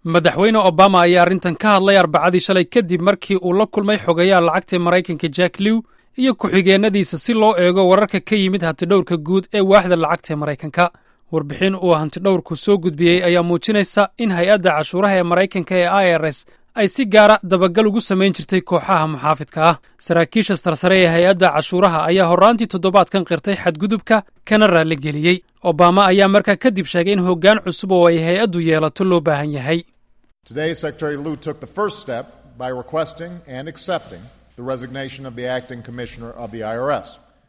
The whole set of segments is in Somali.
madaxweyne Obama ayaa arrintan ka hadlay Arbacadii shalay kadib markii uu la kulmay xogayaha lacagta Mareykanka Jack Lew iyo ku-xigeenadiisa si loo eego wararka ka yimid hantidhowrka guud ee waaxda lacagta Mareykanka. Warbixin uu hantidhowrku soo gudbiyey ayaa muujinaysa in hay'adda cashuuraha ee Mareykanka ee IRS ay si gaara dabagal ugu samayn jirtay kooxaha muxaafidka ah. Saraakiisha sarsare ee hay'adda cashuuraha ayaa horraantii toddobaadkan qirtay xadgudubka kana raalli geliyey. Obama ayaa markaa kadib sheegay in hoggaan cusub oo ay hay'addu yeelato loo baahan yahay. Today, Secretary Lew took the first step by requesting and accepting the resignation of the acting commissioner of the IRS.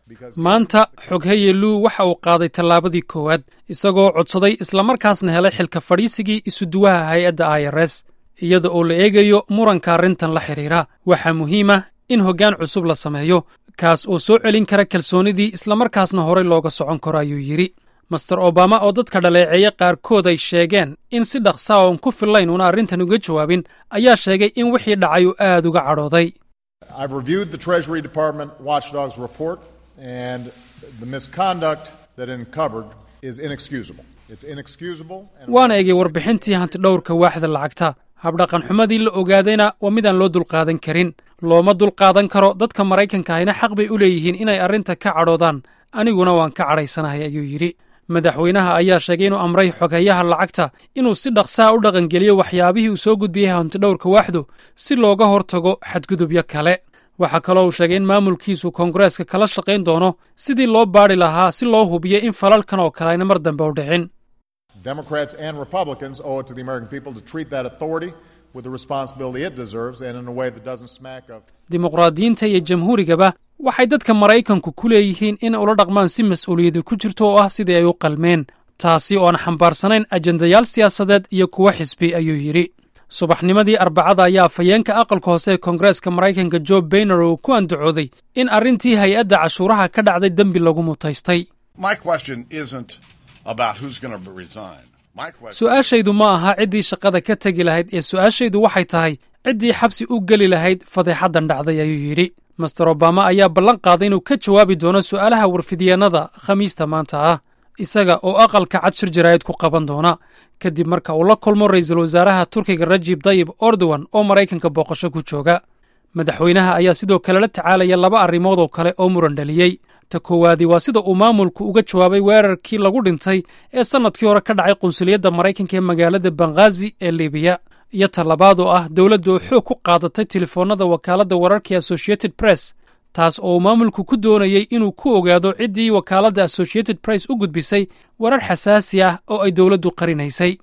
Maanta xoghaye Lew waxa uu qaaday tallaabadii koowaad isagoo codsaday islamarkaasna helay xilka fadhiisigii isuduwaha hay'adda IRS. iyada oo la eegayo muranka arrintan la xiriira waxaa muhiim ah in hoggaan cusub la sameeyo kaas oo soo celin kara kalsoonidii islamarkaasna horey looga socon karo ayuu yidhi. Master Obama oo dadka dhaleeceeya qaarkood ay sheegeen in si dhaqsa oon ku fillayn una arrintan uga jawaabin ayaa sheegay in wixii dhacay uu aad uga cadhooday. I've reviewed the Treasury Department Watchdog's report and the misconduct that it uncovered is inexcusable. It's inexcusable. Waan eegay warbixintii hantidhowrka waaxda lacagta. habdhaqan xumadii la ogaadayna waa midaan loo dulqaadan karin. Looma dulqaadan karo dadka Mareykanka ahina xaq bay u leeyihiin inay arrinta ka cadhoodaan. Aniguna waan ka cadhaysanahay ayuu yidhi. Madaxweynaha ayaa sheegay inuu amray xogayaha lacagta inuu si dhaqsaa u dhaqangeliyo waxyaabihii uu soo gudbiyey hantidhowrka waaxdu si looga hortago xadgudubyo kale. Waxa kaloo uu sheegay in maamulkiisu Koongareeska kala shaqayn doono sidii loo baadhi lahaa si loo hubiyo in falalkan oo kale ayna mar dambe u dhicin. Democrats and Republicans owe it to the American people to treat that authority with the responsibility it deserves and in a way that doesn't smack of. Dimuqraadiyiinta iyo jamhuurigaba waxay dadka Mareykanku ku leeyihiin in ula dhaqmaan si mas'uuliyad ku jirto oo ah sidii ay u qalmeen, taasi oo aan xambaarsanayn ajendayaal siyaasadeed iyo kuwa xisbi ayuu yidhi. Subaxnimadii Arbacada ayaa afhayeenka aqalka hoose ee Koongareeska Mareykanka Joe Boehner uu ku andacooday in arrintii hay'adda cashuuraha ka dhacday dembi lagu mutaystay. My question isn't about who's going to resign. Su'aashaydu ma aha ciddii shaqada ka tagi lahayd ee su'aashaydu waxay tahay ciddii xabsi u geli lahayd fadeexadan dhacday ayuu yidhi. Master Obama ayaa ballan qaaday inuu ka jawaabi doono su'aalaha warfidyeenada Khamiista maanta ah isaga oo aqalka cad shir jaraa'id ku qaban doona kadib marka uu la kulmo ra'iisul wasaaraha Turkiga Recep Tayyip Erdogan oo Mareykanka booqasho ku jooga. Madaxweynaha ayaa sidoo kale la tacaalaya laba arrimood oo kale oo muran dhaliyey. Ta koowaadi waa sida uu maamulku uga jawaabay weerarkii lagu dhintay ee sanadkii hore ka dhacay qunsuliyadda Mareykanka ee magaalada Benghazi ee Liibiya. iyo ta labaad oo ah dawladda oo xoog ku qaadatay telefoonada wakaaladda wararka Associated Press taas oo maamulku ku doonayay inuu ku ogaado ciddii wakaaladda Associated Press u gudbisay warar xasaasi ah oo ay dawladdu qarinaysay.